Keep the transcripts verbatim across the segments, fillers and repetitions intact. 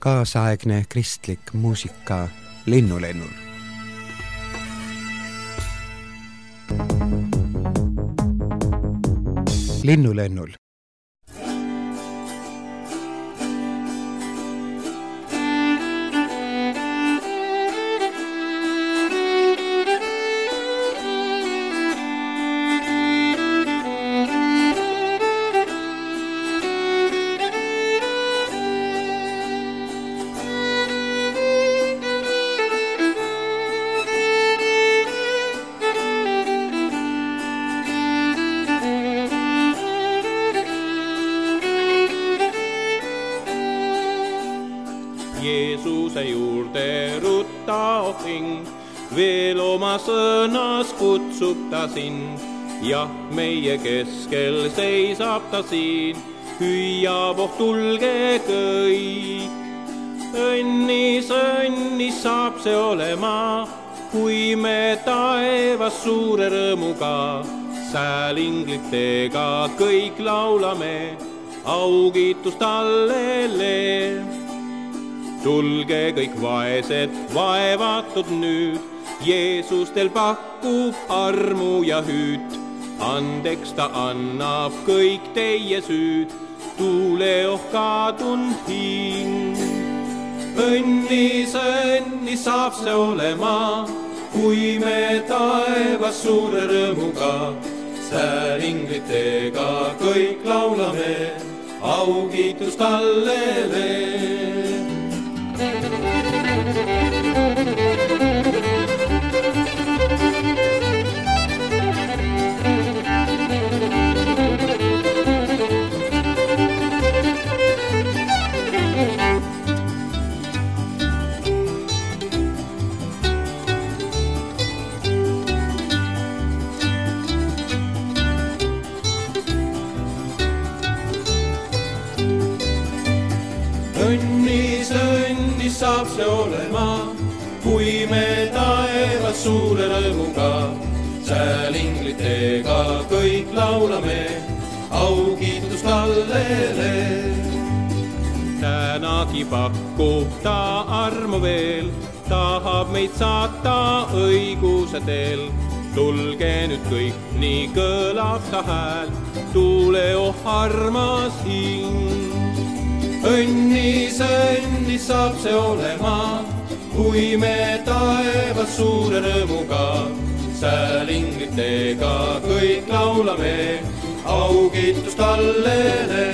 kaasaegne kristlik muusika Linnulennul. Linnulennul. Jeesuse juurde rutta ohing, veel oma sõnas kutsub ta sind. Jah, meie keskel seisab ta siin, hüüab, oh tulge kõik. Õnnis, õnnis saab see olema, kui me taevas suure rõõmuga säälinglitega kõik laulame, augiitust allele. Tulge kõik vaesed, vaevatud nüüd, Jeesus teil pakub armu ja hüüt. Andeks ta annab kõik teie süüd, tuule oh kadunud hing. Õnnis, õnnis saab see olema, kui me taevas suure rõõmuga säälinglitega kõik laulame, augiitust allele. Õnnis, õnnis saab see olema, kui me taevas suure rõõmuga säälinglitega kõik laulame, augiitust allele. Tänagi pakub ta armu veel, tahab meid saata õiguse teel. Tulge nüüd kõik, nii kõlab ta hääl, tuule oh armas hing. Õnnis, õnnis saab see olema, kui me taevas suure rõõmuga säälinglitega kõik laulame, augiitust allele.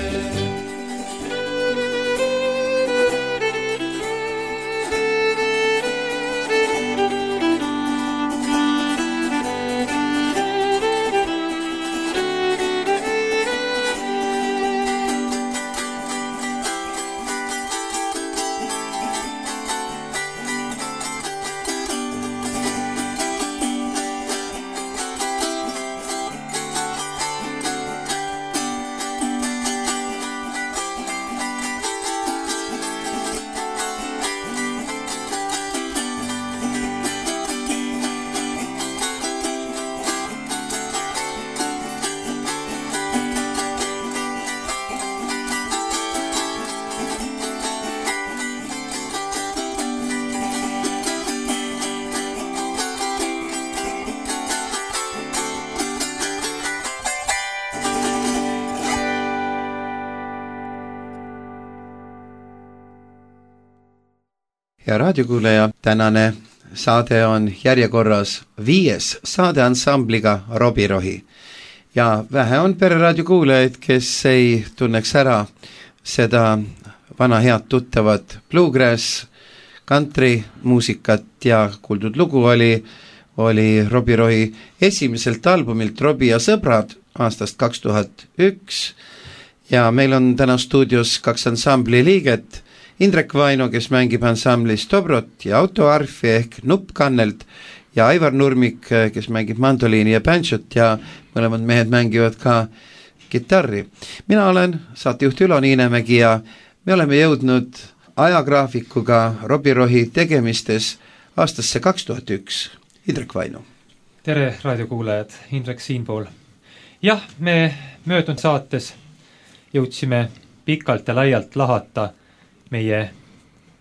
Ja raadiokuuleja, tänane saade on järjekorras viies saade ansambliga Robirohi. Ja vähe on pereraadiokuulejaid, kes ei tunneks ära seda vana head tuttavat bluegrass, country muusikat ja kuuldud lugu oli, oli Robirohi esimeselt albumilt Robi ja sõbrad aastast kaks tuhat üks. Ja meil on täna stuudios kaks ansambli liiget, Indrek Vaino, kes mängib ansamblis Dobrot ja autoarfi ehk nuppkannelt ja Aivar Nurmik, kes mängib mandoliini ja banjot ja mõlemad mehed mängivad ka kitarri. Mina olen saatejuht Ülo Niinemägi ja me oleme jõudnud ajagraafikuga Robirohi tegemistes aastasse kaks tuhat üks. Indrek Vaino. Tere raadiokuulajad, Indrek siinpool. Jah, me möödunud saates jõudsime pikalt ja laialt lahata meie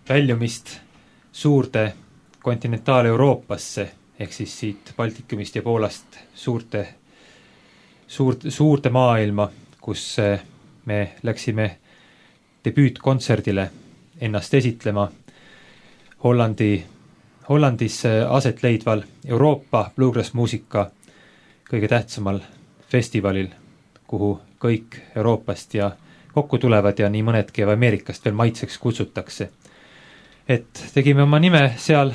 väljumist suurde kontinentaal-Euroopasse, ehk siis siit Baltikumist ja Poolast suurte, suurt, suurte maailma, kus me läksime debüütkontserdile ennast esitlema Hollandi, Hollandis aset leidval Euroopa bluegrass muusika kõige tähtsamal festivalil, kuhu kõik Euroopast ja kokku tulevad ja nii mõnedki Ameerikast veel maitseks kutsutakse. Et tegime oma nime seal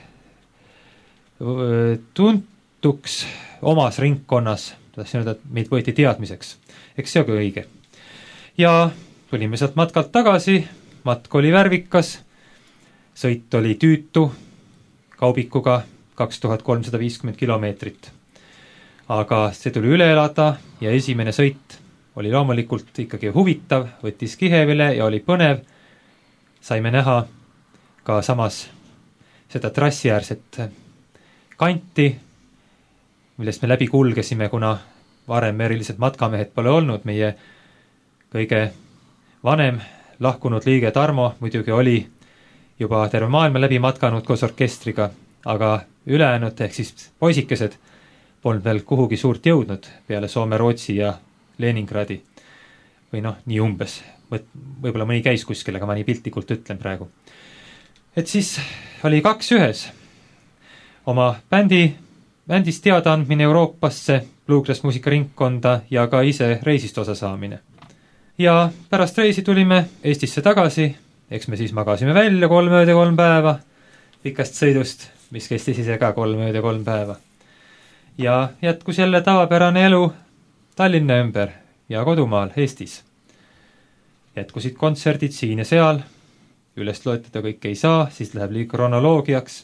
tuntuks omas ringkonnas, tahtsin öelda, et meid võeti teadmiseks. Eks see ongi õige. Ja tulime sealt matkalt tagasi, matk oli värvikas, sõit oli tüütu, kaubikuga kaks tuhat kolmsada viiskümmend kilomeetrit. Aga see tuli üle elada ja esimene sõit oli loomulikult ikkagi huvitav, võttis kihevile ja oli põnev. Saime näha ka samas seda trassiäärset kanti, millest me läbi kulgesime, kuna varem erilised matkamehed pole olnud. Meie kõige vanem lahkunud liige Tarmo muidugi oli juba terve maailma läbi matkanud koos orkestriga, aga ülejäänud ehk siis poisikesed polnud veel kuhugi suurt jõudnud peale Soome, Rootsi ja Leningradi. Või noh, nii umbes. Võib-olla mõni käis kuskil, aga ma nii piltlikult ütlen praegu. Et siis oli kaks ühes. Oma bändi, bändist teada andmine Euroopasse, bluegrass muusikaringkonda ja ka ise reisist osa saamine. Ja pärast reisi tulime Eestisse tagasi, eks me siis magasime välja kolm ööd ja kolm päeva pikast sõidust, mis kestis ise ka kolm ööd ja kolm päeva. Ja jätkus jälle tavapärane elu Tallinna ümber ja kodumaal Eestis. Jätkusid kontserdid siin ja seal, ülest loetada kõik ei saa, siis läheb liiga kronoloogiaks.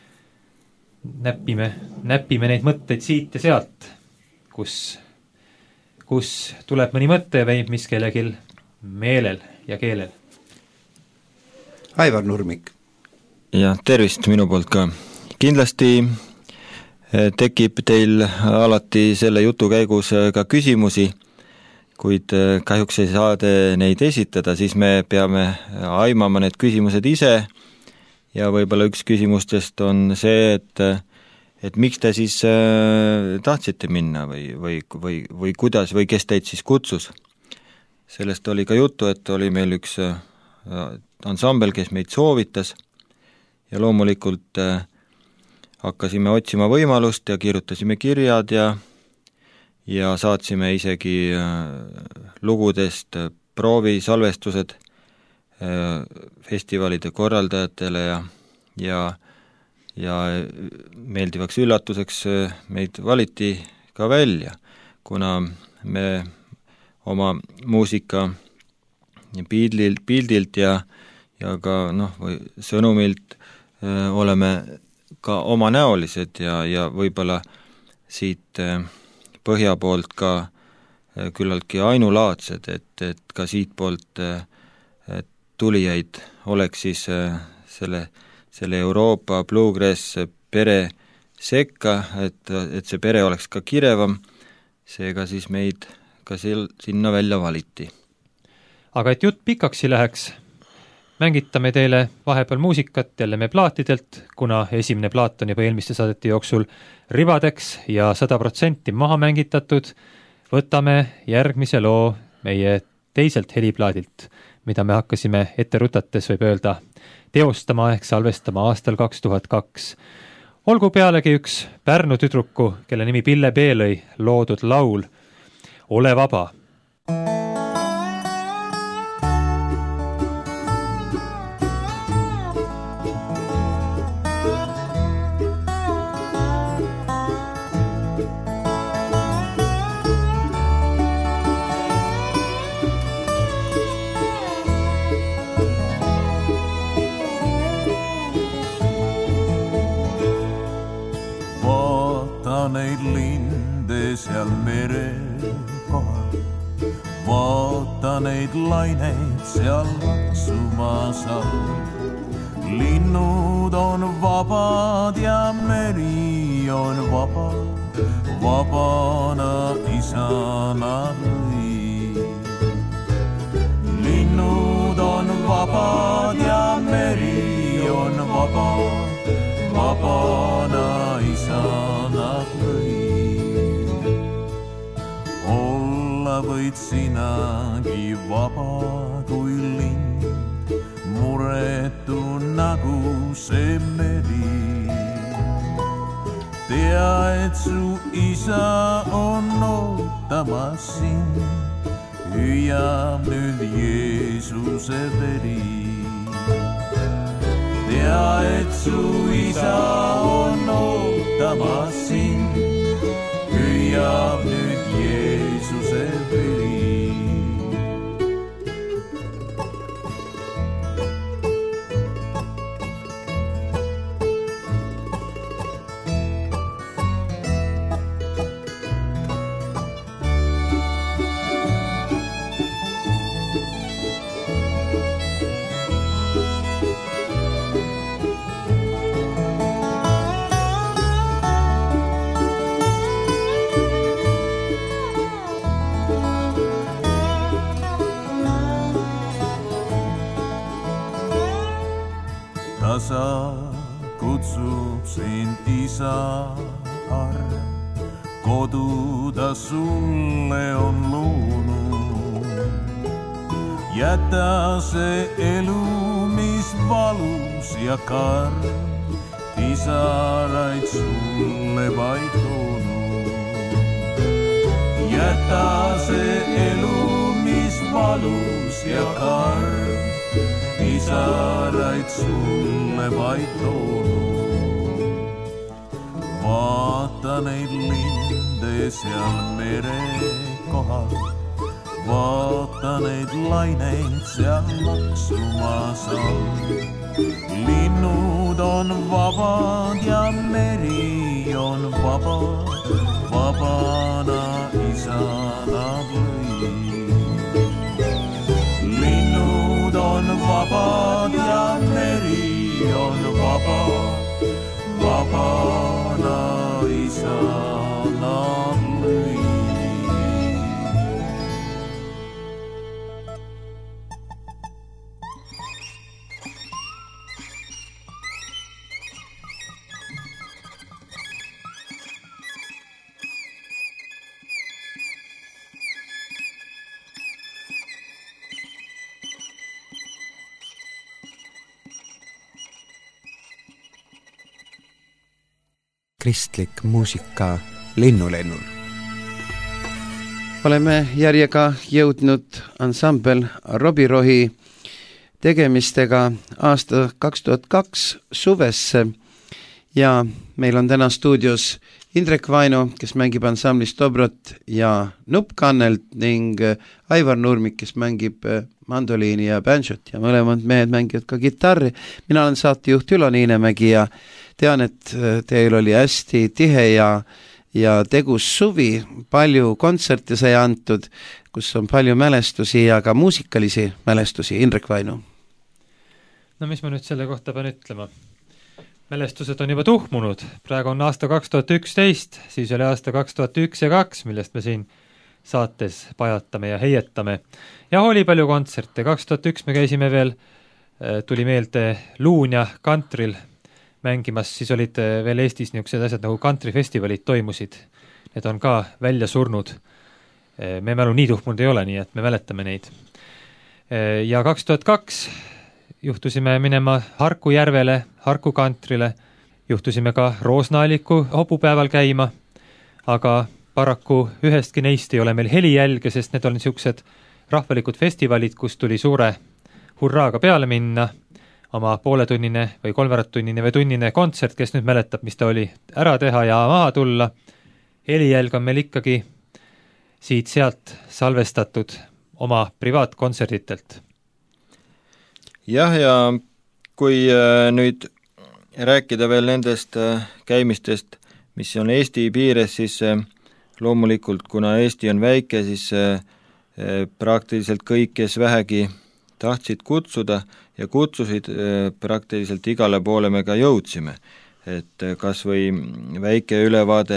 Näppime, näppime neid mõtteid siit ja sealt, kus, kus tuleb mõni mõte ja veib mis kellegil meelel ja keelel. Aivar Nurmik. Ja tervist minu poolt ka. Kindlasti tekib teil alati selle jutu käigus ka küsimusi, kuid kahjuks ei saa neid esitada, siis me peame aimama need küsimused ise ja võib-olla üks küsimustest on see, et, et miks te siis tahtsite minna või, või, või, või kuidas või kes teid siis kutsus. Sellest oli ka juttu, et oli meil üks ansambel, kes meid soovitas ja loomulikult hakkasime otsima võimalust ja kirjutasime kirjad ja, ja saatsime isegi lugudest proovisalvestused festivalide korraldajatele ja, ja, ja meeldivaks üllatuseks meid valiti ka välja, kuna me oma muusika pildilt, pildilt ja, ja ka noh, või sõnumilt öö, oleme ka omanäolised ja, ja võib-olla siit põhja poolt ka küllaltki ainulaadsed, et, et ka siit poolt tulijaid oleks siis selle, selle Euroopa bluegrass pere sekka, et, et see pere oleks ka kirevam, seega siis meid ka sel, sinna välja valiti. Aga et jutt pikaks ei läheks, mängitame teile vahepeal muusikat jälle me plaatidelt, kuna esimene plaat on juba eelmiste saadete jooksul ribadeks ja sada protsenti maha mängitatud, võtame järgmise loo meie teiselt heliplaadilt, mida me hakkasime ette rutates, võib öelda, teostama ehk salvestama aastal kaks tuhat kaks. Olgu pealegi üks Pärnu tüdruku, kelle nimi Pille Peelõi, loodud laul Ole vaba. Neid linde seal mere kohal, vaata neid laineid seal laksumas all. Linnud on vabad ja meri on vaba, vabana isana lõi. Linnud on vabad ja meri on vaba, vabana isana lõi. Olla võid sinagi vaba kui lind, muretu nagu see meri. Tea, et su isa on ootamas sind, hüüab nüüd Jeesuse veri. Tea, et su isa on ootamas sind, hüüab nüüd Jeesuse veri. Tasa kutsub sind isa arm, kodu ta sulle on loonud. Jäta see elu, mis valus ja karm, pisaraid sulle vaid toonud. Jäta see elu, mis valus ja karm, pisaraid sulle vaid toonud. Vaata neid linde seal mere kohal, vaata neid laineid seal laksumas all. Linnud on vabad ja meri on vaba, vabana isana lõi. Linnud on vabad ja meri on vaba, vabana isana lõi. Kristlik muusika Linnulennul. Oleme järjega jõudnud ansambel Robirohi tegemistega aasta kaks tuhat kaks suvesse ja meil on täna stuudios Indrek Vaino, kes mängib ansamblis Dobrot ja Nupp Kannelt ning Aivar Nurmik, kes mängib mandoliini ja banjot ja mõlemad mehed mängivad ka kitarri. Mina olen saatejuht Ülo Niinemägi ja tean, et teil oli hästi tihe ja, ja tegus suvi, palju kontserte sai antud, kus on palju mälestusi ja ka muusikalisi mälestusi. Indrek Vaino. No mis ma nüüd selle kohta pean ütlema? Mälestused on juba tuhmunud. Praegu on aasta kaks tuhat üksteist, siis oli aasta kaks tuhat üks ja kaks, millest me siin saates pajatame ja heietame. Ja oli palju kontserte. kaks tuhat üks me käisime veel, tuli meelde Luunja kantril mängimas, siis olid veel Eestis niisugused asjad nagu kantrifestivalid toimusid. Need on ka välja surnud. Me mälu nii tuhmunud ei ole, nii et me mäletame neid. Ja kaks tuhat kaks juhtusime minema Harku järvele, Harku kantrile, juhtusime ka Roosnaaliku hobupäeval käima, aga paraku ühestki neist ei ole meil helijälge, sest need on niisugused rahvalikud festivalid, kus tuli suure hurraaga peale minna, oma pooletunnine või kolmveeratunnine või tunnine kontsert, kes nüüd mäletab, mis ta oli, ära teha ja maha tulla. Helijälg on meil ikkagi siit-sealt salvestatud oma privaatkontserditelt. Jah, ja kui nüüd rääkida veel nendest käimistest, mis on Eesti piires, siis loomulikult, kuna Eesti on väike, siis praktiliselt kõik, kes vähegi tahtsid kutsuda ja kutsusid, praktiliselt igale poole me ka jõudsime. Et kas või väike ülevaade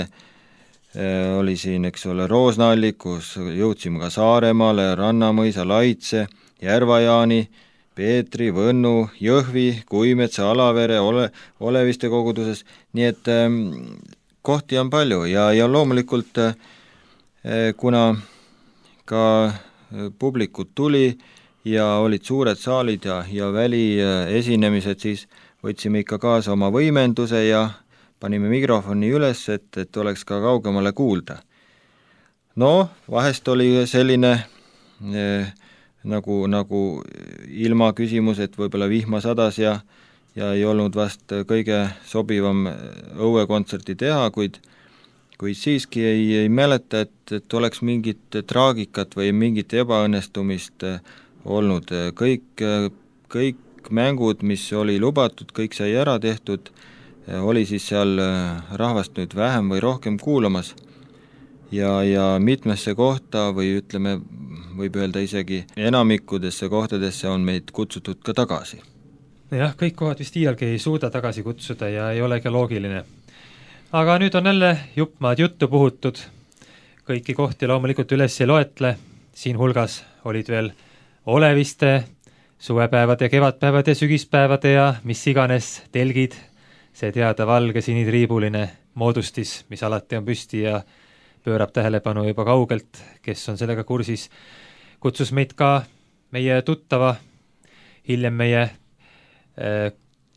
oli siin, eks ole, Roosnaallikus, jõudsime ka Saaremaale, Rannamõisa, Laitse, Järvajaani, Peetri, Võnnu, Jõhvi, Kuimetsa, Alavere, Ole, Oleviste koguduses, nii et ähm, kohti on palju ja, ja loomulikult äh, kuna ka publikut tuli ja olid suured saalid ja, ja väliesinemised, siis võtsime ikka kaasa oma võimenduse ja panime mikrofoni üles, et, et oleks ka kaugemale kuulda. No, vahest oli selline eh, nagu, nagu ilma küsimus, et võib-olla vihma sadas ja, ja ei olnud vast kõige sobivam õuekontserti teha, kuid, kuid siiski ei, ei mäleta, et, et oleks mingit traagikat või mingit ebaõnnestumist olnud. Kõik, kõik mängud, mis oli lubatud, kõik sai ära tehtud, oli siis seal rahvast nüüd vähem või rohkem kuulamas ja, ja mitmesse kohta või ütleme, võib öelda isegi enamikudesse kohtadesse on meid kutsutud ka tagasi. Jah, kõik kohad vist iialgi ei suuda tagasi kutsuda ja ei ole ka loogiline. Aga nüüd on jälle juppmaad juttu puhutud, kõiki kohti loomulikult üles ei loetle, siin hulgas olid veel Oleviste, suvepäevade, kevadpäevade, sügispäevade ja mis iganes telgid, see teada valge sinitriibuline moodustis, mis alati on püsti ja pöörab tähelepanu juba kaugelt, kes on sellega kursis, kutsus meid ka meie tuttava, hiljem meie äh,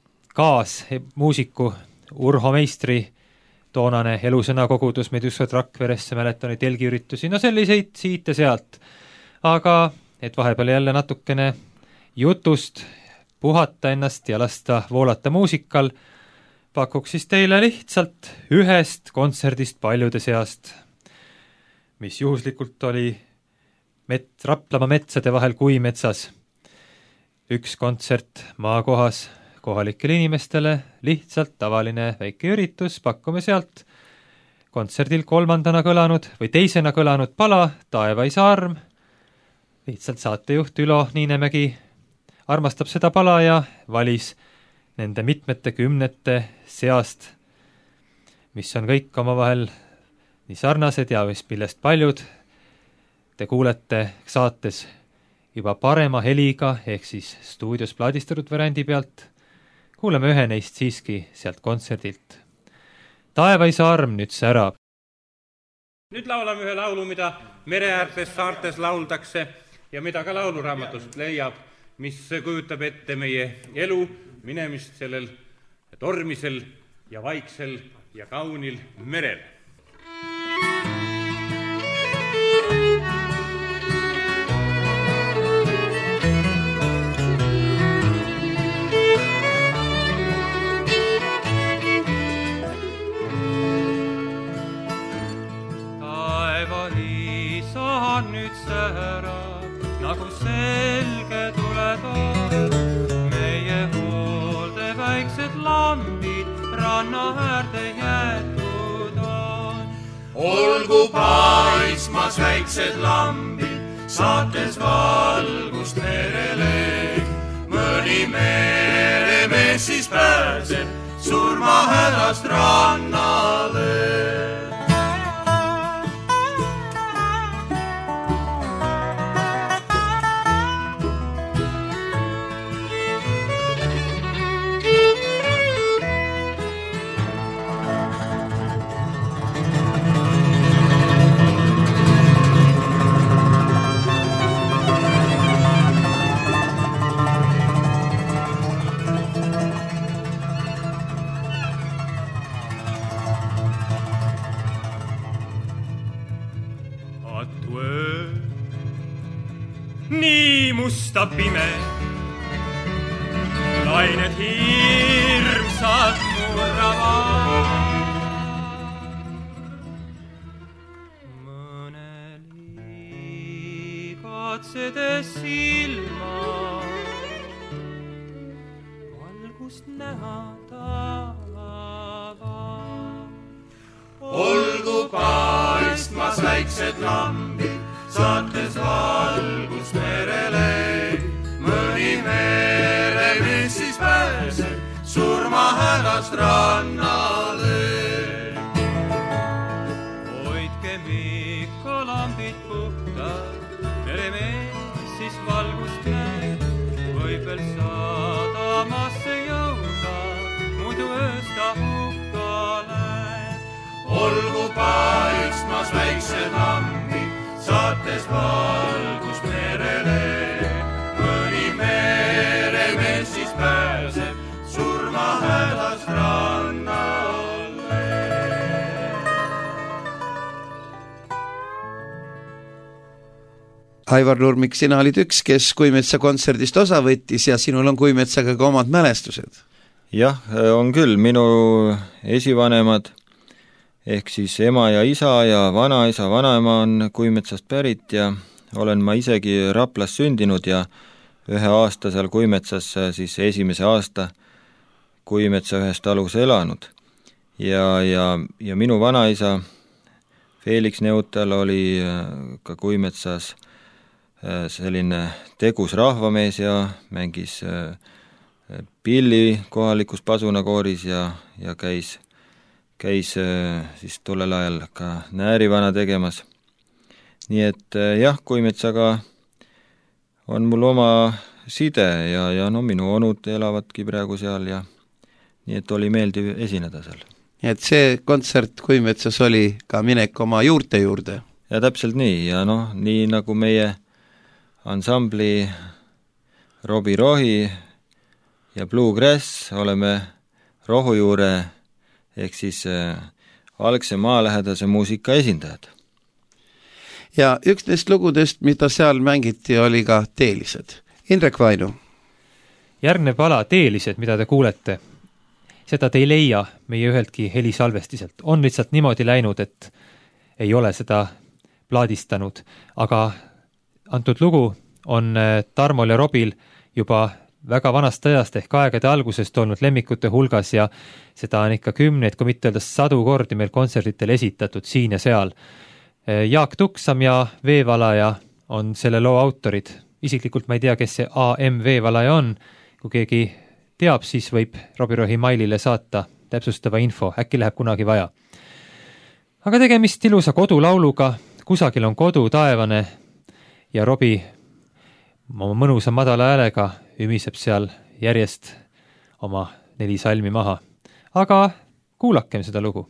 kaasmuusiku Urho Meistri toonane elusõna kogudus meid ükskord Rakveresse, mäletan, oli telgiüritusi, no selliseid siit ja sealt. Aga et vahepeal jälle natukene jutust puhata ennast ja lasta voolata muusikal, pakuks siis teile lihtsalt ühest kontserdist paljude seast, mis juhuslikult oli met-, Raplamaa metsade vahel Kuimetsas. Üks kontsert maakohas kohalikele inimestele, lihtsalt tavaline väike üritus, pakume sealt kontserdil kolmandana kõlanud või teisena kõlanud pala Taevaisa arm, lihtsalt saatejuht Ülo Niinemägi armastab seda pala ja valis nende mitmete kümnete seast, mis on kõik omavahel nii sarnased ja millest paljud te kuulete saates juba parema heliga, ehk siis stuudios plaadistatud variandi pealt. Kuuleme ühe neist siiski sealt kontserdilt. Taevaisa arm nüüd särab. Nüüd laulame ühe laulu, mida mereäärtes saartes lauldakse ja mida ka lauluraamatust leiab, mis kujutab ette meie elu minemist sellel tormisel ja vaiksel ja kaunil merel. Taevaisa nüüd särab, nagu selge tuletoo, meie hoolde väiksed lambid ranna äärde jäetud on. Olgu paismas väiksed lambid, saates valgust merele, mõni meremees siis pääseb surmahädast rannale. Nii musta pime, lained hirmsad murravad. Mõne liigatsedes silma, valgust näha tavad. Olgu paistmas väiksed lambid, saates valgust merele, mõni meremees siis pääseb surmahädast rannale. Hoidkem ikka lambid puhtad, meremees siis valgust näeb, võib veel Aivar Nurmik, sina olid üks, kes Kuimetsa kontserdist osa võttis ja sinul on Kuimetsaga ka omad mälestused. Jah, on küll, minu esivanemad ehk siis ema ja isa ja vanaisa, vanaema on Kuimetsast pärit ja olen ma isegi Raplas sündinud ja ühe aasta seal Kuimetsas, siis esimese aasta Kuimetsa ühes talus elanud. Ja, ja, ja minu vanaisa Felix Neutal oli ka Kuimetsas selline tegus rahvamees ja mängis pilli kohalikus pasunakooris ja, ja käis, käis siis tollel ajal ka näärivana tegemas. Nii et jah, Kuimetsaga on mul oma side ja, ja no minu onud elavadki praegu seal ja nii et oli meeldiv esineda seal. Et see kontsert Kuimetsas oli ka minek oma juurte juurde? Ja täpselt nii ja noh, nii nagu meie ansambli Robi Rohi ja Bluegrass oleme rohujuure ehk siis äh, algse maalähedase muusika esindajad. Ja üks neist lugudest, mida seal mängiti, oli ka Teelised. Indrek Vainu. Järgne pala Teelised, mida te kuulete, seda te ei leia meie üheltki helisalvestiselt. On lihtsalt niimoodi läinud, et ei ole seda plaadistanud, aga antud lugu on Tarmol ja Robil juba väga vanast ajast ehk aegade algusest olnud lemmikute hulgas ja seda on ikka kümneid, kui mitte öelda sadu kordi meil kontserditel esitatud siin ja seal. Jaak Tuksam ja Veevalaja on selle loo autorid. Isiklikult ma ei tea, kes see A M Veevalaja on. Kui keegi teab, siis võib Robi Rohi mailile saata täpsustava info. Äkki läheb kunagi vaja. Aga tegemist ilusa kodulauluga. Kusagil on kodu taevane ja Robi oma mõnusa madala häälega ümiseb seal järjest oma neli salmi maha. Aga kuulakem seda lugu.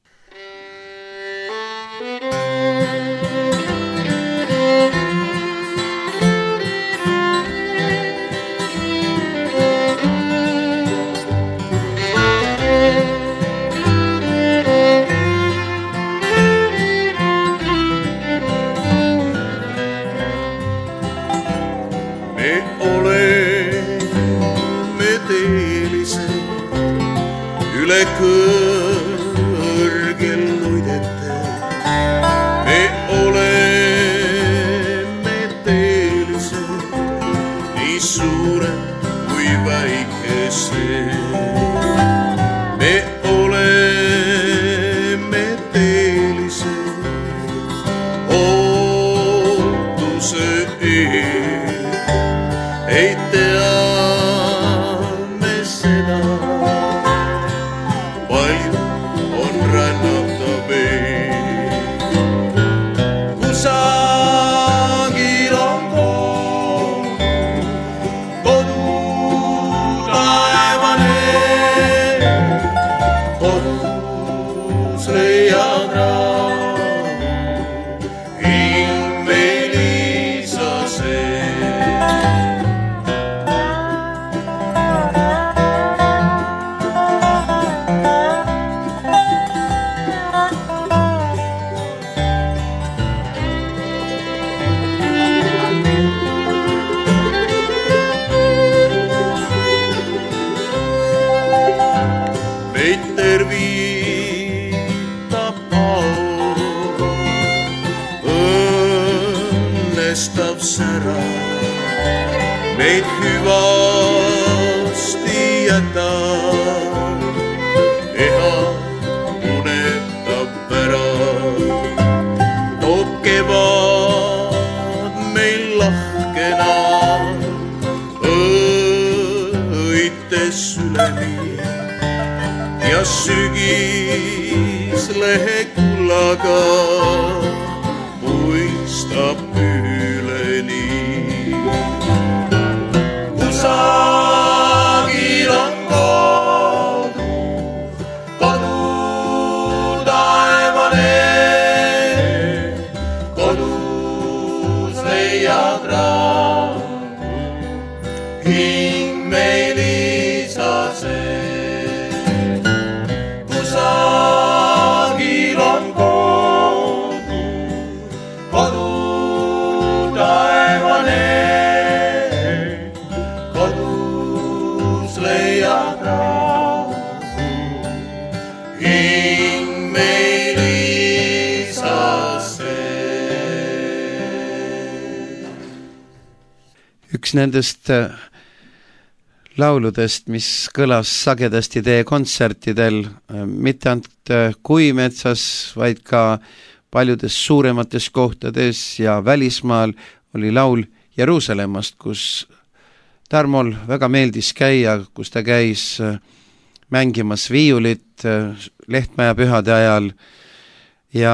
Kõrgel luidete me oleme teelised, nii suure kui väikese. Me oleme teelised, ootuse ees, ei tea me seda. Meid hüvasti jäta, eha unetab ära. Toob kevad meil lahkena, õites sülemi ja sügis lehe kullaga muistab üleni. Kusagil on kodu, kodu taevane, kodus leiad rahu, hing meil isase. Kusagil on kodu, kodu kus leiab rahu, hing meil isasse. Üks nendest lauludest, mis kõlas sagedasti teie kontsertidel, mitte ainult Kuimetsas, vaid ka paljudes suuremates kohtades ja välismaal, oli laul Jeruusalemmast, kus Tarmol väga meeldis käia, kus ta käis mängimas viiulit Lehtmaja pühade ajal ja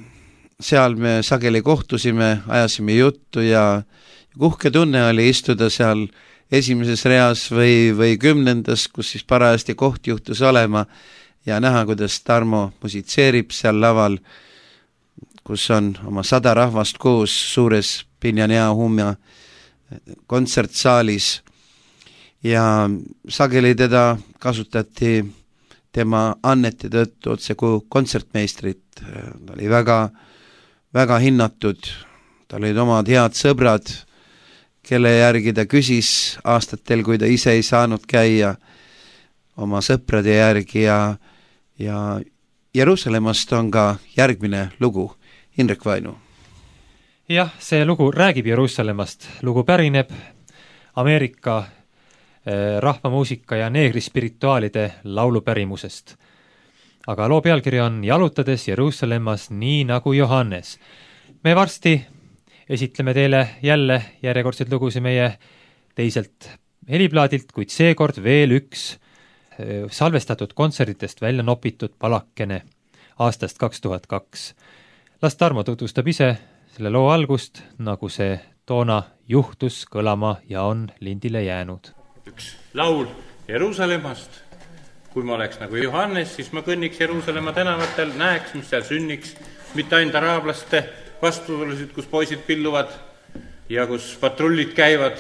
seal me sageli kohtusime, ajasime juttu ja uhke tunne oli istuda seal esimeses reas või, või kümnendas, kus siis parajasti koht juhtus olema ja näha, kuidas Tarmo musitseerib seal laval, kus on oma sada rahvast koos suures Pinjanea Humja kontsertsaalis ja sageli teda kasutati tema annete tõttu otse kui kontsertmeistrit. Ta oli väga, väga hinnatud, tal olid omad head sõbrad, kelle järgi ta küsis aastatel, kui ta ise ei saanud käia oma sõprade järgi ja, ja Jeruusalemmast on ka järgmine lugu. Indrek Vainu. Jah, see lugu räägib Jeruusalemmast. Lugu pärineb Ameerika eh, rahvamuusika ja neegrispirituaalide laulupärimusest. Aga loo pealkiri on Jalutades Jeruusalemmas nii nagu Johannes. Me varsti esitleme teile jälle järjekordseid lugusid meie teiselt heliplaadilt, kuid seekord veel üks salvestatud kontserditest välja nopitud palakene aastast kaks tuhat kaks. Las Tarmo tutvustab ise selle loo algust, nagu see toona juhtus kõlama ja on lindile jäänud. Üks laul Jeruusalemmast. Kui ma oleks nagu Johannes, siis ma kõnniks Jeruusalemma tänavatel, näeks, mis seal sünniks, mitte ainult araablaste vastuolusid, kus poisid pilluvad ja kus patrullid käivad,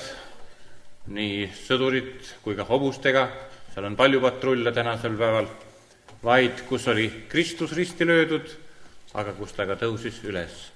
nii sõdurid kui ka hobustega, seal on palju patrulle tänasel päeval, vaid kus oli Kristus risti löödud, aga kus ta ka tõusis üles.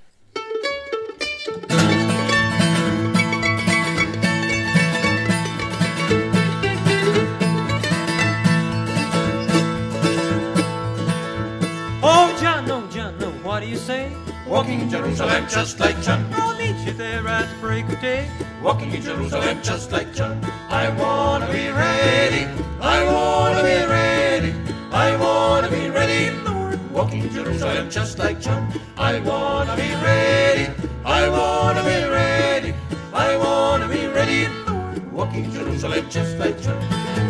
Oh, John, oh, John, oh, what do you say? Walking in Jerusalem just like John. I'll meet you there at break of day. Walking in Jerusalem just like John. I wanna be ready. I wanna be ready. I wanna be ready, Lord. Walking in Jerusalem just like John. I wanna be ready. I wanna be ready. I wanna be ready, Lord. Walking in Jerusalem just like John.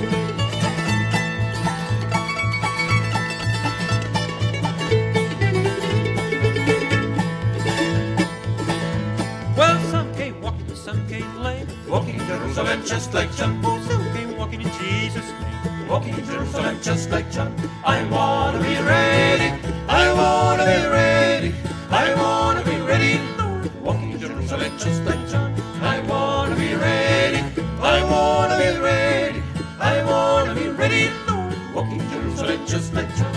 Walking in Jerusalem just like John. Oh, some came walking in Jesus' name. Walking in Jerusalem just like John. I wanna be ready. I wanna be ready. I wanna be ready, Lord. Walking in Jerusalem just like John. I wanna be ready. I wanna be ready. I wanna be ready, Lord. Walking in Jerusalem just like John.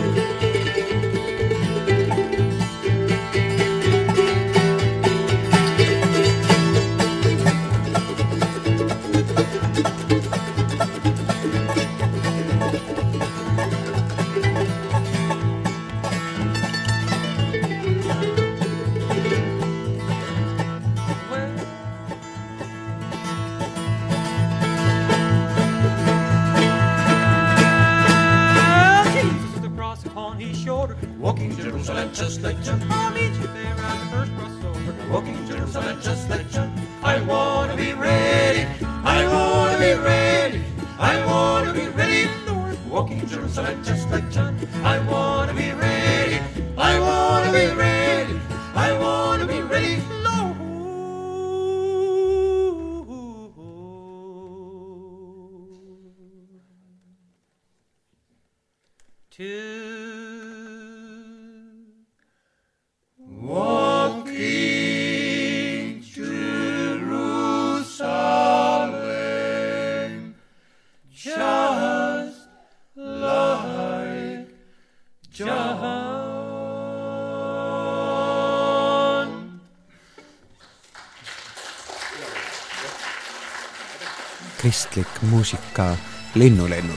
Walking in Jerusalem just like John. I'll meet you there at the first crossover. Walking in Jerusalem just like John. I wanna be ready. I wanna be ready. I wanna be ready, Lord. Walking in Jerusalem just like John. I wanna be ready. I wanna be ready. I wanna be ready, Lord. To Walking Jerusalem just like John. kristlik muusika Linnulennul.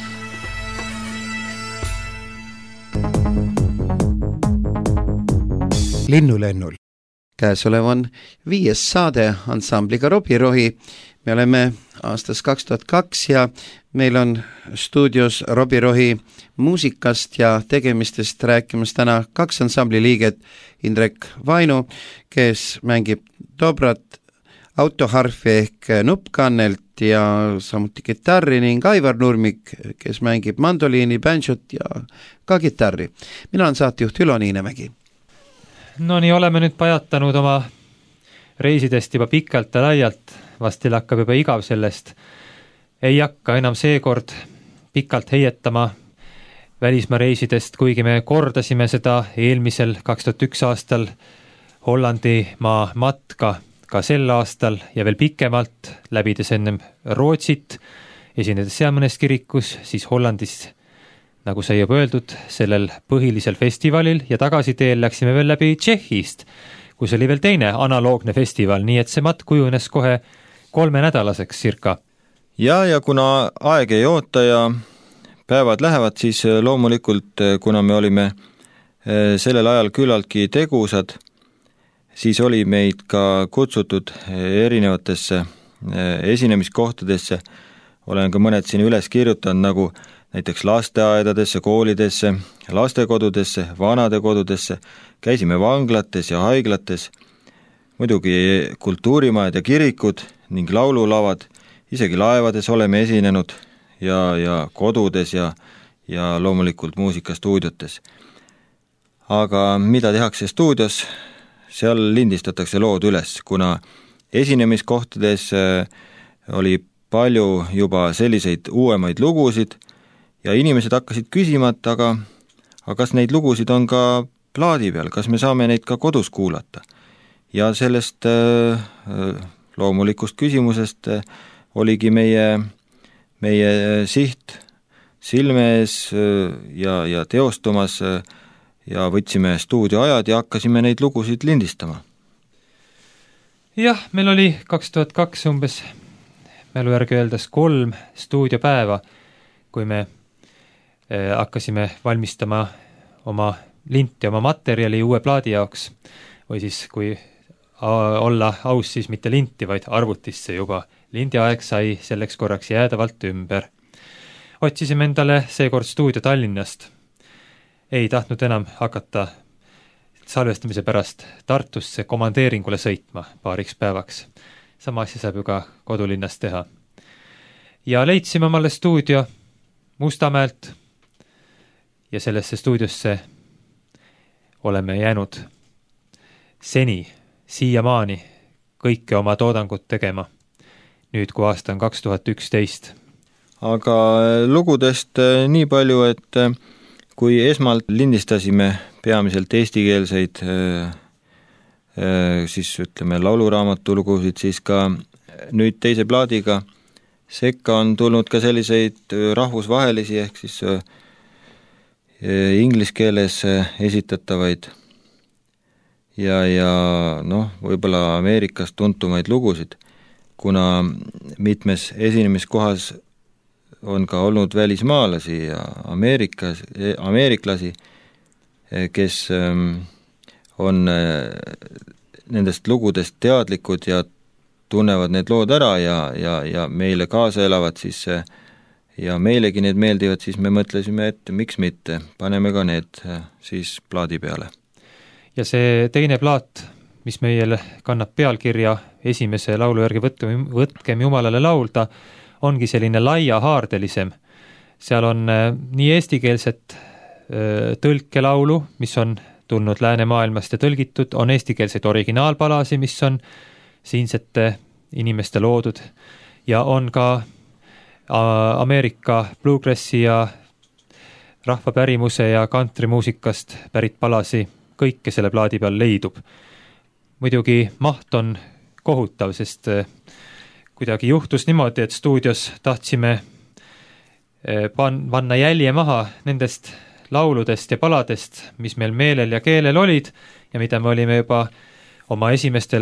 Linnulennul. Käesolev on viies saade ansambliga Robirohi. Me oleme aastas kaks tuhat kaks ja meil on stuudios Robirohi muusikast ja tegemistest rääkimas täna kaks ansambli liiget, Indrek Vainu, kes mängib dobrat, autoharfi ehk nuppkannelt ja samuti kitarri, ning Aivar Nurmik, kes mängib mandoliini, banjot ja ka kitarri. Mina olen saatejuht Ülo Niinemägi. No nii, oleme nüüd pajatanud oma reisidest juba pikalt ja laialt, vast teil hakkab juba igav sellest. Ei hakka enam seekord pikalt heietama välismaa reisidest, kuigi me kordasime seda eelmisel kaks tuhat üks aastal Hollandimaa matka ka sel aastal ja veel pikemalt, läbides ennem Rootsit, esinedes seal mõnes kirikus, siis Hollandis, nagu sai juba öeldud, sellel põhilisel festivalil ja tagasiteel läksime veel läbi Tšehhist, kus oli veel teine analoogne festival, nii et see matk kujunes kohe kolmenädalaseks circa. Ja, ja kuna aeg ei oota ja päevad lähevad, siis loomulikult, kuna me olime sellel ajal küllaltki tegusad, siis oli meid ka kutsutud erinevatesse esinemiskohtadesse. Olen ka mõned siin üles kirjutanud, nagu näiteks lasteaedadesse, koolidesse, lastekodudesse, vanadekodudesse, käisime vanglates ja haiglates, muidugi kultuurimajad ja kirikud ning laululavad, isegi laevades oleme esinenud ja, ja kodudes ja, ja loomulikult muusikastuudiotes. Aga mida tehakse stuudios? Seal lindistatakse lood üles, kuna esinemiskohtades oli palju juba selliseid uuemaid lugusid ja inimesed hakkasid küsima, et aga, aga kas neid lugusid on ka plaadi peal, kas me saame neid ka kodus kuulata. Ja sellest loomulikust küsimusest oligi meie, meie siht silme ees ja, ja teostumas ja võtsime stuudioajad ja hakkasime neid lugusid lindistama. Jah, meil oli kaks tuhat kaks umbes, mälu järgi öeldes kolm stuudiopäeva, kui me eh, hakkasime valmistama oma linti, oma materjali uue plaadi jaoks, või siis kui a, olla aus, siis mitte linti, vaid arvutisse juba. Lindi aeg sai selleks korraks jäädavalt ümber. Otsisime endale seekord stuudio Tallinnast. Ei tahtnud enam hakata salvestamise pärast Tartusse komandeeringule sõitma paariks päevaks. Sama asja saab ju ka kodulinnas teha. Ja leidsime omale stuudio Mustamäelt ja sellesse stuudiosse oleme jäänud seni, siiamaani kõike oma toodangut tegema. Nüüd, kui aasta on kaks tuhat üksteist. Aga lugudest nii palju, et kui esmalt lindistasime peamiselt eestikeelseid siis ütleme lauluraamatu lugusid, siis ka nüüd teise plaadiga sekka on tulnud ka selliseid rahvusvahelisi ehk siis inglise keeles esitatavaid ja, ja noh, võib-olla Ameerikas tuntumaid lugusid, kuna mitmes esinemiskohas on ka olnud välismaalasi ja Ameerikas, ameeriklasi, kes on nendest lugudest teadlikud ja tunnevad need lood ära ja, ja, ja meile kaasa elavad, siis ja meilegi need meeldivad, siis me mõtlesime, et miks mitte, paneme ka need siis plaadi peale. Ja see teine plaat, mis meil kannab pealkirja esimese laulu järgi võtkem, võtkem Jumalale laulda, ongi selline laiahaardelisem. Seal on nii eestikeelset tõlkelaulu, mis on tulnud läänemaailmast ja tõlgitud, on eestikeelseid originaalpalasi, mis on siinsete inimeste loodud ja on ka Ameerika bluegrassi ja rahvapärimuse ja countrymuusikast pärit palasi, kõike selle plaadi peal leidub. Muidugi maht on kohutav, sest kuidagi juhtus niimoodi, et stuudios tahtsime panna jälje maha nendest lauludest ja paladest, mis meil meelel ja keelel olid ja mida me olime juba oma esimestel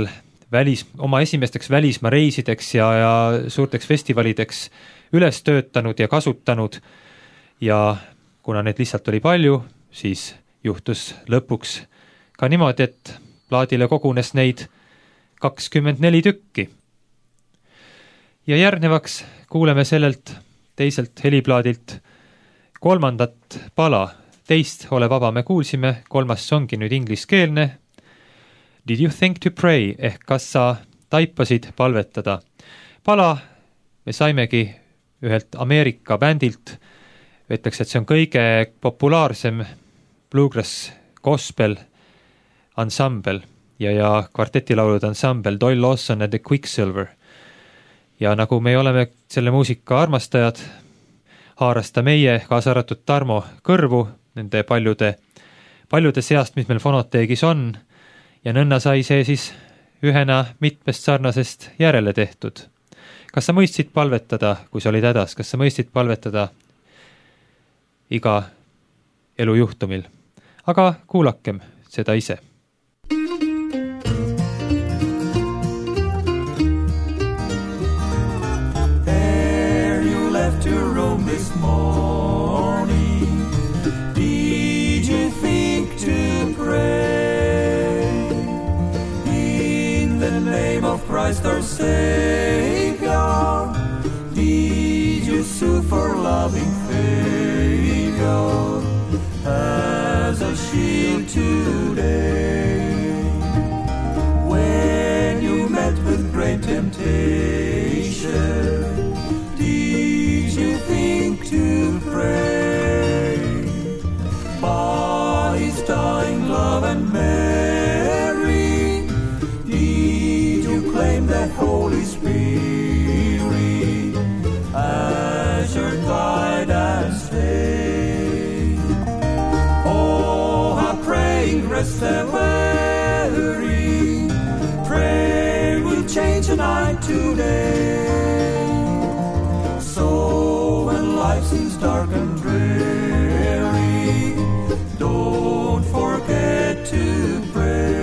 välis, oma esimesteks välismaa reisideks ja, ja suurteks festivalideks üles töötanud ja kasutanud ja kuna neid lihtsalt oli palju, siis juhtus lõpuks ka niimoodi, et plaadile kogunes neid kakskümmend neli tükki. Ja järgnevaks kuuleme sellelt teiselt heliplaadilt kolmandat pala. Teist Ole vaba me kuulsime, kolmas ongi nüüd ingliskeelne. Did you think to pray? Ehk kas sa taipasid palvetada? Pala me saimegi ühelt Ameerika bändilt, ütleks, et see on kõige populaarsem bluegrass gospel ansambel ja, ja kvartetilaulud ansambel Doyle Lawson and the Quicksilver. Ja nagu me oleme selle muusika armastajad, haaras ta meie, kaasa arvatud Tarmo kõrvu, nende paljude, paljude seast, mis meil fonoteegis on, ja nõnna sai see siis ühena mitmest sarnasest järele tehtud. Kas sa mõistsid palvetada, kui sa olid hädas? Kas sa mõistsid palvetada iga elujuhtumil? Aga kuulakem seda ise. There you left your room this morning. Did you think to pray in the name of Christ our Savior? Did you sue for loving Savior as a shield today? When you met with great temptation, did you think to pray? By His dying love and Mary, did you claim the Holy Spirit as your guide and stay? Oh, how praying rest and weary, prayer will change the night today. So when life seems dark and dreary, don't forget to pray.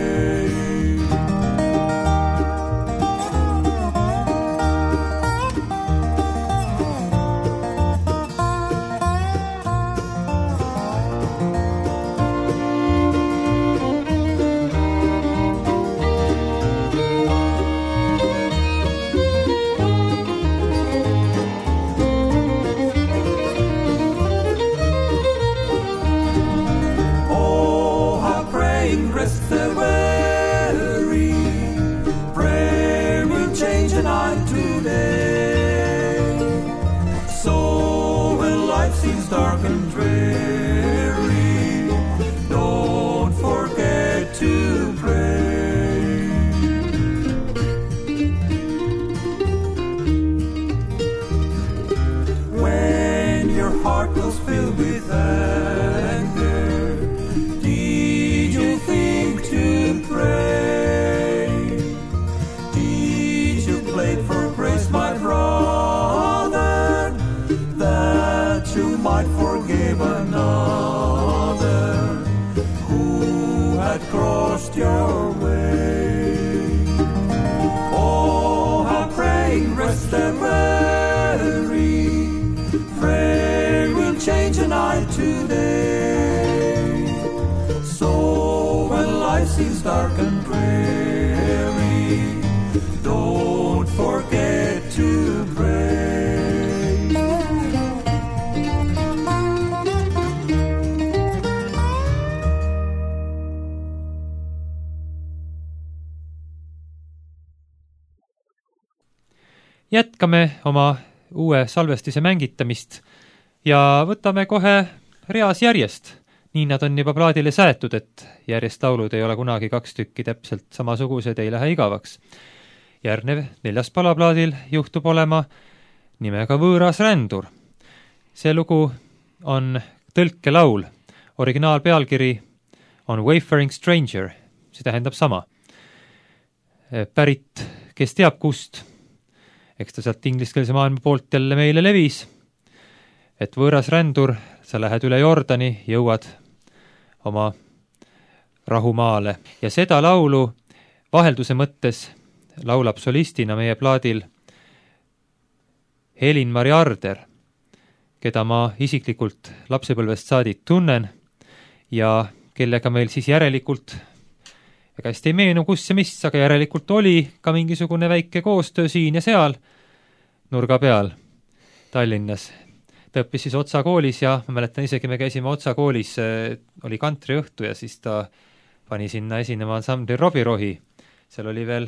Dark and dreary, don't forget to pray. When your heart was filled with anger, did you think to pray? Did you plead for grace, my brother, that you might forgive another who had crossed your way? Oh, how praying rest and weary, prayer will change the night today. So when life seems dark and dreary, don't forget to pray. Jätkame oma uue salvestise mängitamist ja võtame kohe reas järjest. Nii nad on juba plaadile säetud, et järjest laulud ei ole kunagi kaks tükki täpselt samasugused, ei lähe igavaks. Järgnev neljas palaplaadil juhtub olema nimega Võõras rändur. See lugu on tõlkelaul. Originaalpealkiri on Wayfaring Stranger, see tähendab sama. Pärit, kes teab kust, eks ta sealt ingliskeelse maailma poolt jälle meile levis, et võõras rändur, sa lähed üle Jordani, jõuad oma rahumaale. Ja seda laulu vahelduse mõttes laulab solistina meie plaadil Helin-Mari Arder, keda ma isiklikult lapsepõlvest saadik tunnen ja kellega meil siis järelikult, ega hästi ei meenu kus ja mis, aga järelikult oli ka mingisugune väike koostöö siin ja seal nurga peal Tallinnas. Ta õppis siis Otsa koolis ja ma mäletan isegi, me käisime Otsa koolis, oli kantriõhtu ja siis ta pani sinna esinema ansambli Robirohi. Seal oli veel,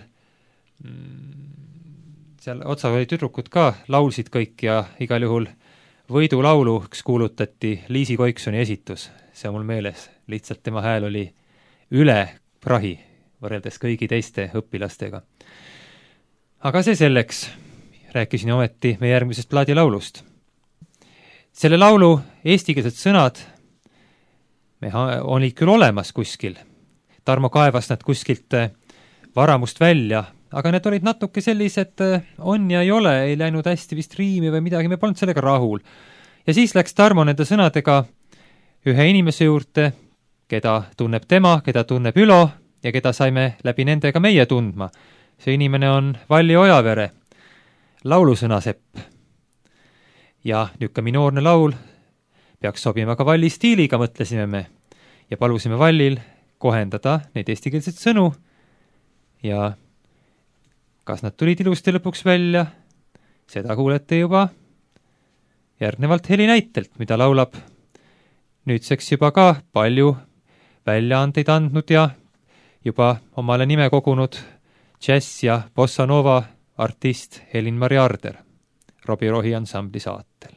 seal Otsa oli tüdrukud ka, laulsid kõik ja igal juhul võidulauluks kuulutati Liisi Koiksoni esitus. See on mul meeles, lihtsalt tema hääl oli üle prahi võrreldes kõigi teiste õpilastega. Aga see selleks, rääkisin ometi meie järgmisest plaadilaulust. Selle laulu eestikeelsed sõnad me olid küll olemas kuskil. Tarmo kaevas nad kuskilt varamust välja, aga need olid natuke sellised on ja ei ole, ei läinud hästi vist riimi või midagi, me polnud sellega rahul. Ja siis läks Tarmo nende sõnadega ühe inimese juurde, keda tunneb tema, keda tunneb Ülo ja keda saime läbi nendega meie tundma. See inimene on Valli Ojavere, laulusõnasepp. Ja niuke minoorne laul peaks sobima ka Valli stiiliga, mõtlesime me, ja palusime Vallil kohendada neid eestikeelseid sõnu ja kas nad tulid ilusti lõpuks välja, seda kuulete juba järgnevalt heli näitelt, mida laulab nüüdseks juba ka palju väljaandeid andnud ja juba omale nime kogunud džäss ja bossa nova artist Helin-Mari Arder Robirohi ansambli saatel.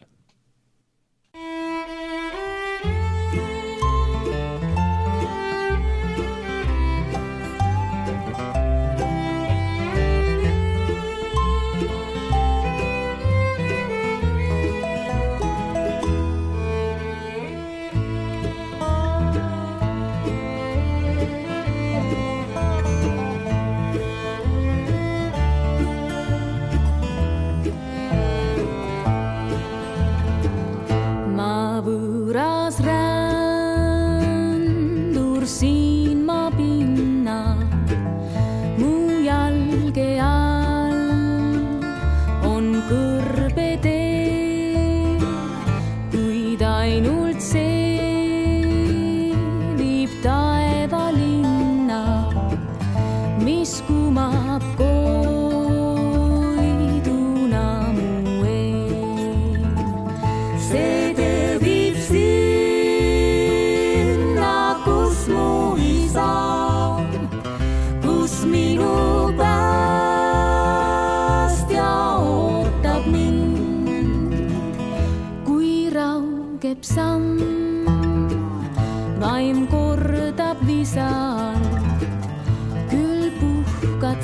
Vaim kordab visalt, küll puhkad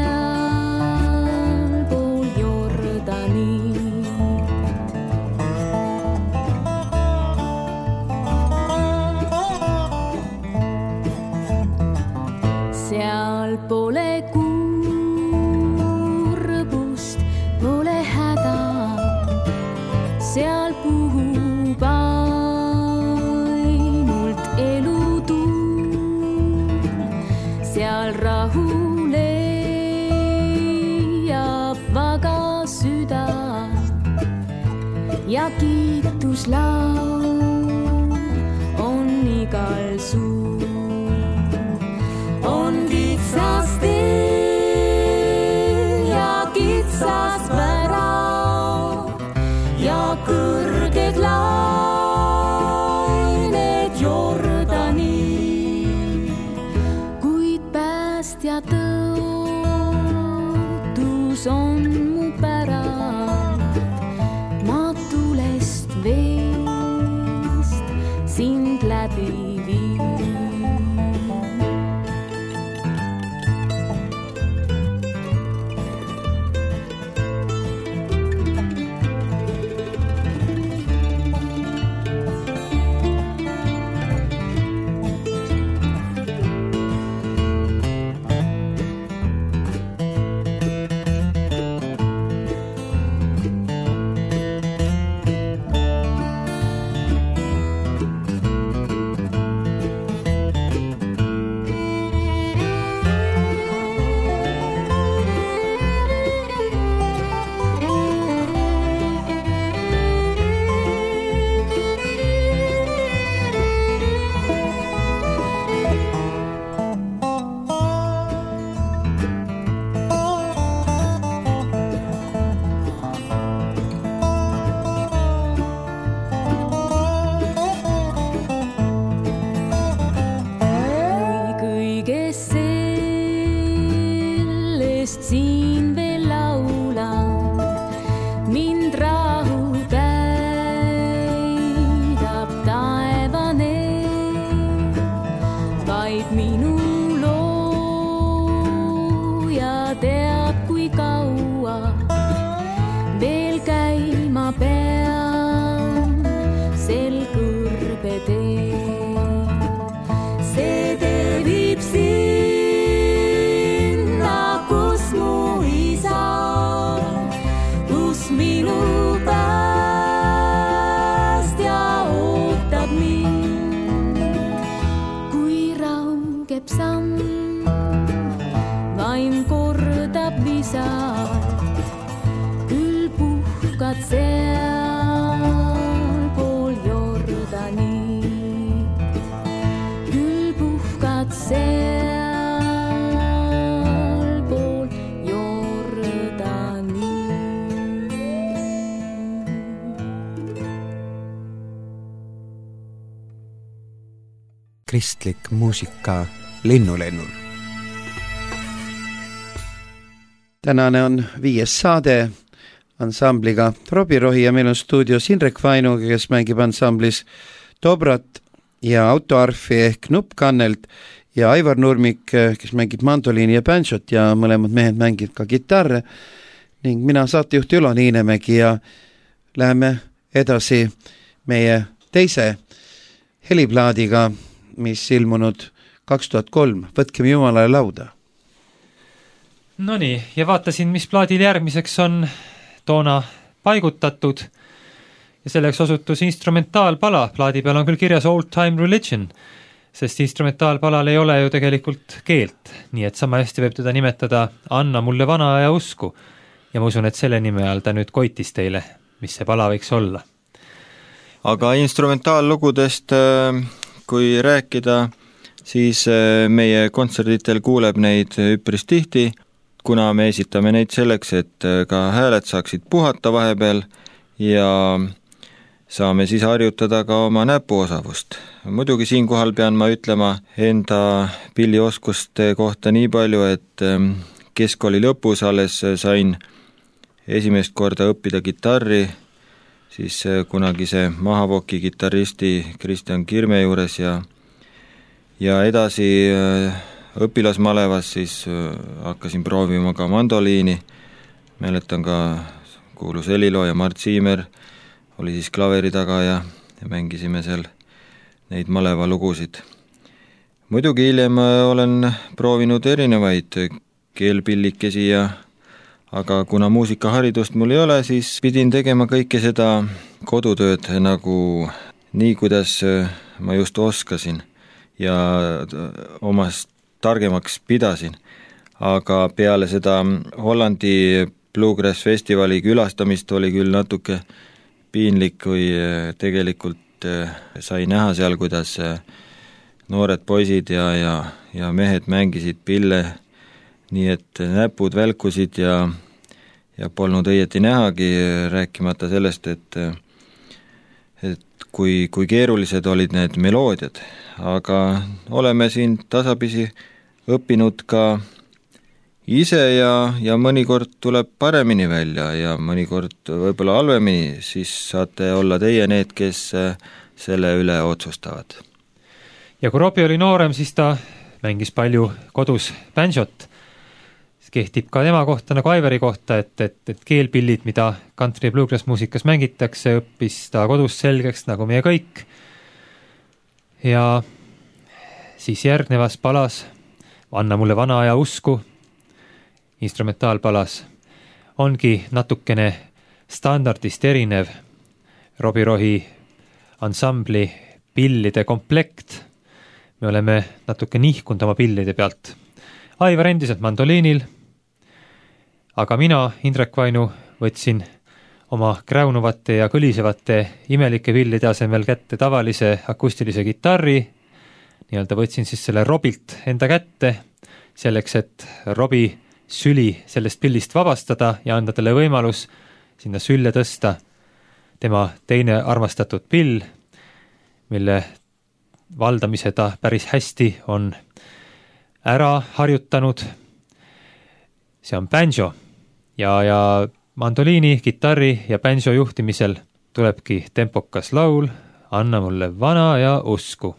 seal pool Jordanit. Seal pole kurbust, pole häda, seal puhub seal rahu leiab vaga süda ja kiituslaul on igal suu. On kitsas tee ja kitsas värav ja kõrged lained Jordani. Ja tõotus on mu päralt, ma tulest veest sind läbi viin. kristlik muusika linnulennul. Tänane on viies saade ansambliga Robirohi ja meil on stuudios Indrek Vainu, kes mängib ansamblis Dobrat ja autoarfi ehk nuppkannelt ja Aivar Nurmik, kes mängib mandoliini ja banjot ja mõlemad mehed mängib ka kitarre ning mina saatejuht Ülo Niinemägi ja läheme edasi meie teise heliplaadiga, mis ilmunud kaks tuhat kolm, Võtkem Jumalale lauda. Nonii, ja vaatasin, mis plaadil järgmiseks on toona paigutatud ja selleks osutus instrumentaalpala. Plaadi peal on küll kirjas Old Time Religion, sest instrumentaalpalal ei ole ju tegelikult keelt, nii et sama hästi võib teda nimetada Anna mulle vana aja usku ja ma usun, et selle nime all ta nüüd koitis teile, mis see pala võiks olla. Aga instrumentaallugudest, kui rääkida, siis meie kontserditel kuuleb neid üpris tihti, kuna me esitame neid selleks, et ka hääled saaksid puhata vahepeal ja saame siis harjutada ka oma näpuosavust. Muidugi siinkohal pean ma ütlema enda pillioskuste kohta nii palju, et keskkooli lõpus alles sain esimest korda õppida kitarri, siis kunagise Mahavoki kitarristi Kristjan Kirme juures ja, ja edasi õpilasmalevas siis hakkasin proovima ka mandoliini. Mäletan ka kuulus Elilo ja Mart Siimer oli siis klaveri taga ja, ja mängisime seal neid maleva lugusid. Muidugi hiljem olen proovinud erinevaid keelpillikesi ja aga kuna muusikaharidust mul ei ole, siis pidin tegema kõike seda kodutööd nagu nii, kuidas ma just oskasin ja omast targemaks pidasin. Aga peale seda Hollandi Bluegrass festivali külastamist oli küll natuke piinlik, kui tegelikult sai näha seal, kuidas noored poisid ja, ja, ja mehed mängisid pille, nii et näpud välkusid ja, ja polnud õieti nähagi, rääkimata sellest, et, et kui, kui keerulised olid need meloodiad. Aga oleme siin tasapisi õppinud ka ise ja, ja mõnikord tuleb paremini välja ja mõnikord võib-olla halvemini, siis saate olla teie need, kes selle üle otsustavad. Ja kui Robi oli noorem, siis ta mängis palju kodus banjot. Kehtib ka tema kohta nagu Aivari kohta, et, et, et keelpillid, mida country ja bluegrass muusikas mängitakse, õppis ta kodus selgeks nagu meie kõik. Ja siis järgnevas palas Anna mulle vana aja usku, instrumentaalpalas, ongi natukene standardist erinev Robirohi ansambli pillide komplekt. Me oleme natuke nihkunud oma pillide pealt. Aivar endiselt mandoliinil, aga mina, Indrek Vainu, võtsin oma kräunuvate ja kõlisevate imelike pillide asemel kätte tavalise akustilise kitarri, nii-öelda võtsin siis selle Robilt enda kätte, selleks, et Robi süli sellest pillist vabastada ja anda talle võimalus sinna sülle tõsta tema teine armastatud pill, mille valdamise ta päris hästi on ära harjutanud. See on banjo ja, ja mandoliini, kitarri ja banjo juhtimisel tulebki tempokas laul Anna mulle vana ja usku.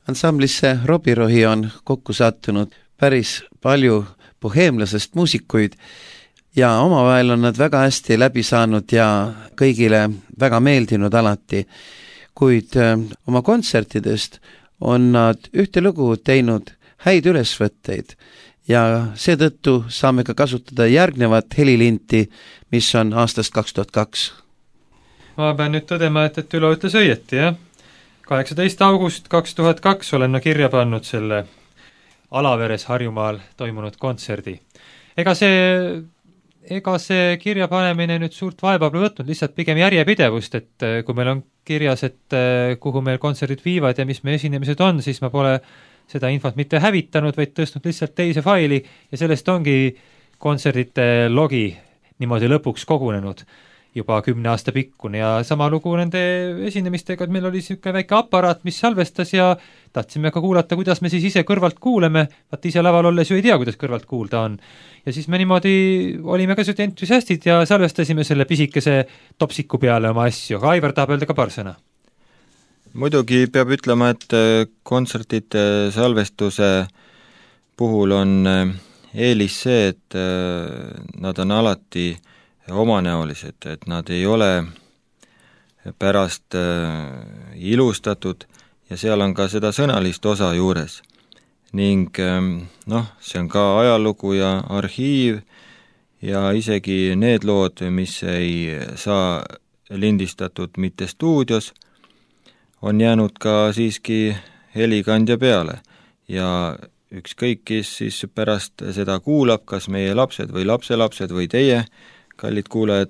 ansamblisse Robirohi on kokku sattunud päris palju boheemlasest muusikuid ja omavahel on nad väga hästi läbi saanud ja kõigile väga meeldinud alati, kuid oma kontsertidest on nad ühte lugu teinud häid ülesvõtteid ja seetõttu saame ka kasutada järgnevat helilinti, mis on aastast kaks tuhat kaks. Ma pean nüüd tõdema, et, et Ülo ütles õieti, jah? kaheksateist august kaks tuhat kaks olen ma kirja pannud selle Alaveres Harjumaal toimunud kontserdi. Ega see, ega see kirja panemine nüüd suurt vaeva pole võtnud, lihtsalt pigem järjepidevust, et kui meil on kirjas, et kuhu meil kontserdid viivad ja mis meie esinemised on, siis ma pole seda infot mitte hävitanud, vaid tõstnud lihtsalt teise faili ja sellest ongi kontserdite logi niimoodi lõpuks kogunenud juba kümne aasta pikkune ja sama lugu nende esinemistega, et meil oli niisugune väike aparaat, mis salvestas ja tahtsime ka kuulata, kuidas me siis ise kõrvalt kuuleme, vaat ise laval olles ju ei tea, kuidas kõrvalt kuulda on. Ja siis me niimoodi olime ka entusiastid ja salvestasime selle pisikese topsiku peale oma asju, aga Aivar tahab öelda ka paar sõna. Muidugi peab ütlema, et kontsertide salvestuse puhul on eelis see, et nad on alati omanäolised, et nad ei ole pärast ilustatud ja seal on ka seda sõnalist osa juures. Ning noh, see on ka ajalugu ja arhiiv ja isegi need lood, mis ei saa lindistatud mitte stuudios, on jäänud ka siiski helikandja peale ja ükskõik, kes siis pärast seda kuulab, kas meie lapsed või lapselapsed või teie, kallid kuulajad,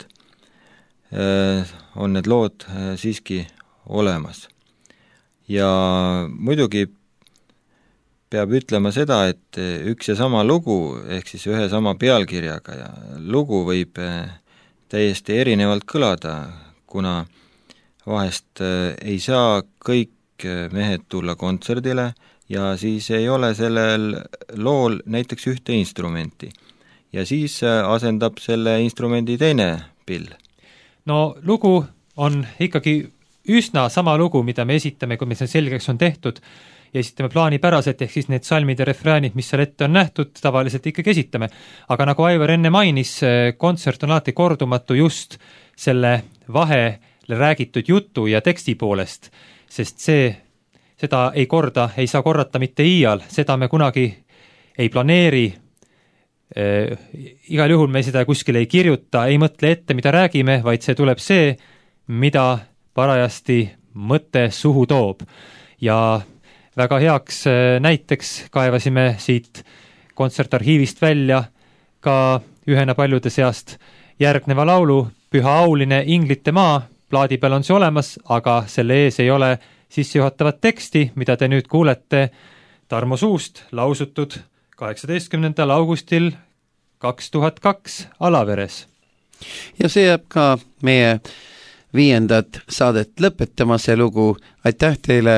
on need lood siiski olemas. Ja muidugi peab ütlema seda, et üks ja sama lugu, ehk siis ühe sama pealkirjaga ja lugu võib täiesti erinevalt kõlada, kuna vahest ei saa kõik mehed tulla kontserdile ja siis ei ole sellel lool näiteks ühte instrumenti. Ja siis asendab selle instrumendi teine pill. No lugu on ikkagi üsna sama lugu, mida me esitame, kui meil see selgeks on tehtud ja esitame plaanipäraselt, ehk siis need salmid ja refräänid, mis seal ette on nähtud, tavaliselt ikkagi esitame. Aga nagu Aivar enne mainis, kontsert on alati kordumatu just selle vahele räägitud jutu ja teksti poolest, sest see, seda ei korda, ei saa korrata mitte iial, seda me kunagi ei planeeri, Äh, igal juhul me seda kuskil ei kirjuta, ei mõtle ette, mida räägime, vaid see tuleb see, mida parajasti mõte suhu toob. Ja väga heaks näiteks kaevasime siit kontsertarhiivist välja ka ühena paljude seast järgneva laulu Püha auline Inglite maa, plaadi peal on see olemas, aga selle ees ei ole sissejuhatavat teksti, mida te nüüd kuulete Tarmo suust lausutud kaheksateistkümnendal augustil kaks tuhat kaks Alaveres. Ja see jääb ka meie viiendat saadet lõpetama see lugu. Aitäh teile,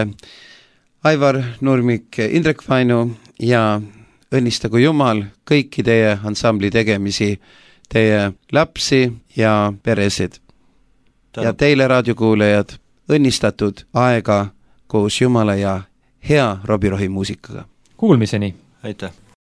Aivar Nurmik, Indrek Vainu ja õnnistagu Jumal kõiki teie ansambli tegemisi, teie lapsi ja peresid. Tänu. Ja teile, raadiokuulajad, õnnistatud aega koos Jumala ja hea Robirohi muusikaga. Kuulmiseni! Aitäh!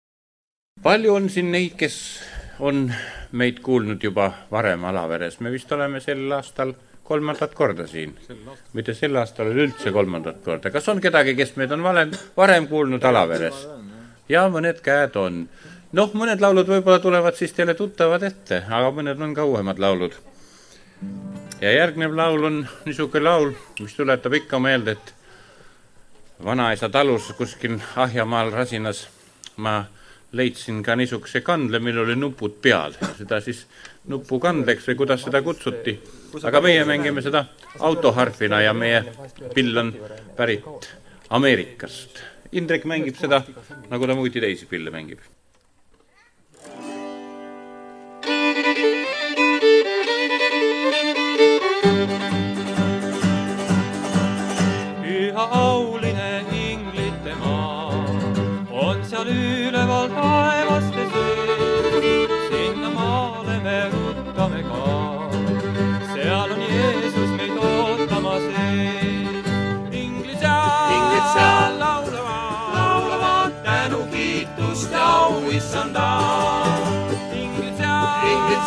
Palju on siin neid, kes on meid kuulnud juba varem Alaveres. Me vist oleme sel aastal kolmandat korda siin. Mitte sel aastal oli üldse kolmandat korda. Kas on kedagi, kes meid on varem, varem kuulnud Alaveres? Ja mõned käed on. Noh, mõned laulud võib-olla tulevad siis teile tuttavad ette, aga mõned on ka uuemad laulud. Ja järgnev laul on niisugune laul, mis tuletab ikka meelde, et vanaisa talus kuskil Ahjamaal Rasinas ma leidsin ka niisuguse kandle, millel oli nupud peal. Seda siis nupukandleks või kuidas seda kutsuti. Aga meie mängime seda autoharfina ja meie pill on pärit Ameerikast. Indrek mängib seda, nagu ta muudi teisi pille mängib. Püha auline Inglite maa on seal üleval taevaste sees, sinna maale me ruttame ka, seal on Jeesus meid ootamas ees. Inglise all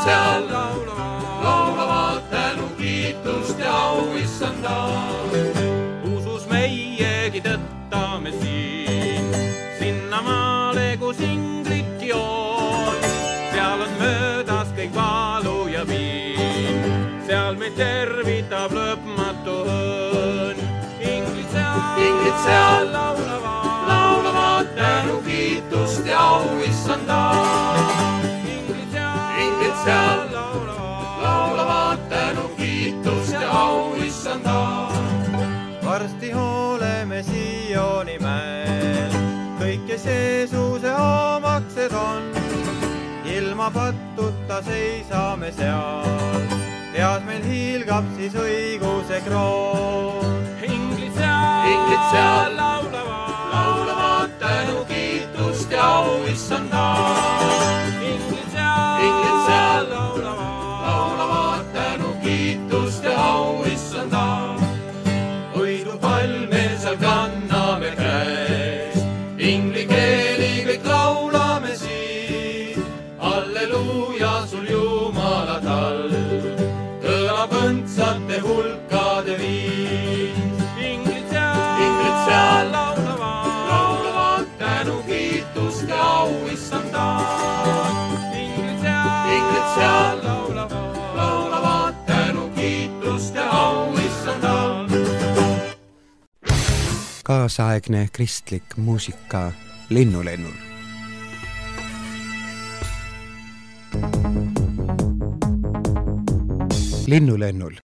seal laulavad tänu kiitust ja au issanda. Usus meiegi tõttame siin, sinnamaale, kus inglit joon. Seal on möödas kõik valu ja viin, seal meid tervitab lõpmatu õnn. Inglit seal, Inglit seal laulavad, laulavad tänu kiitust ja au issanda. inglit seal, Inglit seal laulavad, laulavad tänu kiitust ja au issanda. Varsti hooleme Sioni mäel, kõik, kes Jeesuse omaksed on. Ilma pattuta seisame seal, teas meil hiilgab siis õiguse kroon. inglit seal, Inglit seal laulavad, laulavad tänu kiitust ja au issanda. inglit seal, Inglit seal laulavad, laulavad tänu kiitust ja au issanda. Võidupall me seal kanname käest, ingli keeli kõik laulame siin. Alleluuja sul Jumala tall, kõlab õndsate hulkade viin. inglit seal, Inglit seal laulavad, laulavad tänu kiitust ja au issanda. inglit seal, Inglit seal laulavad, laulavad tänu kiitust ja au issanda. Kaasaegne kristlik muusika Linnulennul. Linnulennul